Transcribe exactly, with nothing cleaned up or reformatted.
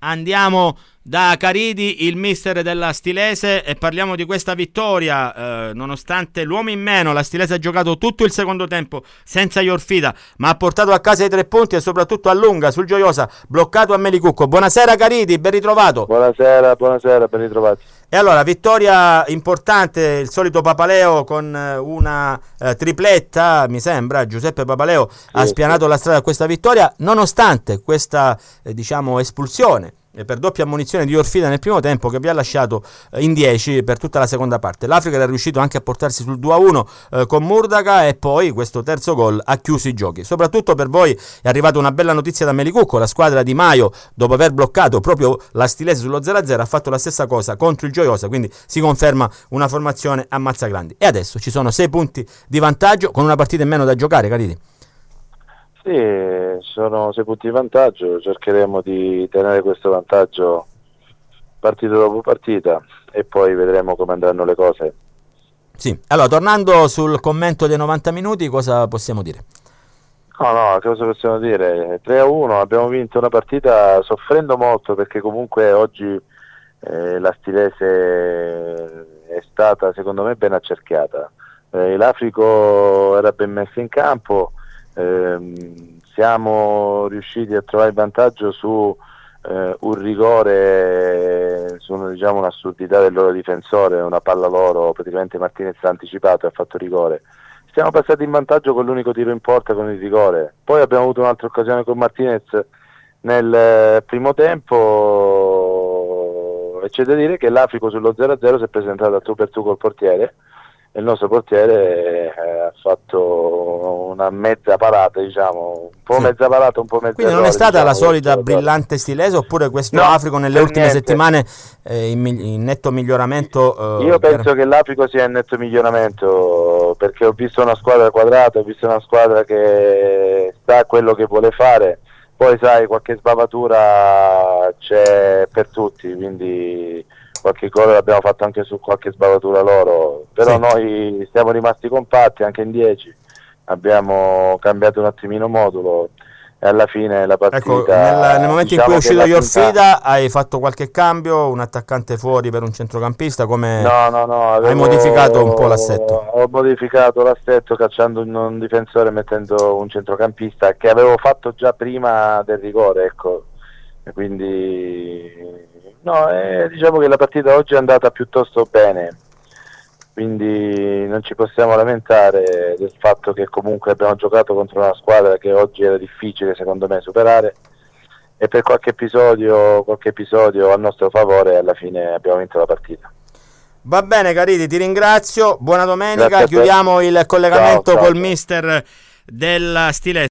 Andiamo da Caridi, il mister della Stilese, e parliamo di questa vittoria. Eh, nonostante l'uomo in meno, la Stilese ha giocato tutto il secondo tempo senza Iorfida, ma ha portato a casa i tre punti e soprattutto a lunga sul Gioiosa, bloccato a Melicucco. Buonasera Caridi, ben ritrovato. Buonasera, buonasera, ben ritrovati. E allora, vittoria importante, il solito Papaleo con una eh, tripletta, mi sembra. Giuseppe Papaleo sì, ha spianato sì. la strada a questa vittoria, nonostante questa eh, diciamo espulsione per doppia ammonizione di Iorfida nel primo tempo, che vi ha lasciato in dieci per tutta la seconda parte. L'Africa era riuscito anche a portarsi sul due a uno eh, con Murdaga, e poi questo terzo gol ha chiuso i giochi. Soprattutto per voi è arrivata una bella notizia da Melicucco: la squadra di Maio, dopo aver bloccato proprio la Stilese sullo zero a zero, ha fatto la stessa cosa contro il Gioiosa, quindi si conferma una formazione a Mazzagrandi. E adesso ci sono sei punti di vantaggio con una partita in meno da giocare, Caridi. Sì, sono sei punti di vantaggio, cercheremo di tenere questo vantaggio partita dopo partita e poi vedremo come andranno le cose. Sì, allora tornando sul commento dei novanta minuti, cosa possiamo dire? No, no, cosa possiamo dire? tre a uno, abbiamo vinto una partita soffrendo molto, perché comunque oggi eh, la Stilese è stata secondo me ben accerchiata. Eh, L'Africo era ben messo in campo. Eh, siamo riusciti a trovare il vantaggio su eh, un rigore, su una, diciamo, un'assurdità del loro difensore, una palla loro, praticamente Martinez ha anticipato e ha fatto rigore. Siamo passati in vantaggio con l'unico tiro in porta, con il rigore. Poi abbiamo avuto un'altra occasione con Martinez nel eh, primo tempo, e c'è da dire che l'Africo sullo zero a zero si è presentato a tu per tu col portiere, e il nostro portiere eh, ha fatto una mezza parata, diciamo, un po' sì. mezza parata, un po' mezza. Quindi non è stata diciamo, la solita brillante Stilese, oppure questo no, Africo nelle ultime niente. settimane eh, in, in netto miglioramento? Eh, Io per... penso che l'Africo sia in netto miglioramento, perché ho visto una squadra quadrata, ho visto una squadra che sa quello che vuole fare. Poi sai, qualche sbavatura c'è per tutti, quindi qualche gol l'abbiamo fatto anche su qualche sbavatura loro, però sì. Noi siamo rimasti compatti anche in dieci, abbiamo cambiato un attimino modulo e alla fine la partita... Ecco, nel, nel momento diciamo in cui è uscito Iorfida hai fatto qualche cambio, un attaccante fuori per un centrocampista, come no, no, no, avevo, hai modificato un po' l'assetto? Ho modificato l'assetto cacciando un, un difensore e mettendo un centrocampista che avevo fatto già prima del rigore, ecco, e quindi... No, eh, diciamo che la partita oggi è andata piuttosto bene, quindi non ci possiamo lamentare del fatto che comunque abbiamo giocato contro una squadra che oggi era difficile secondo me superare, e per qualche episodio, qualche episodio a nostro favore alla fine abbiamo vinto la partita. Va bene Caridi, ti ringrazio, buona domenica, chiudiamo il collegamento ciao, ciao. col mister della Stilese.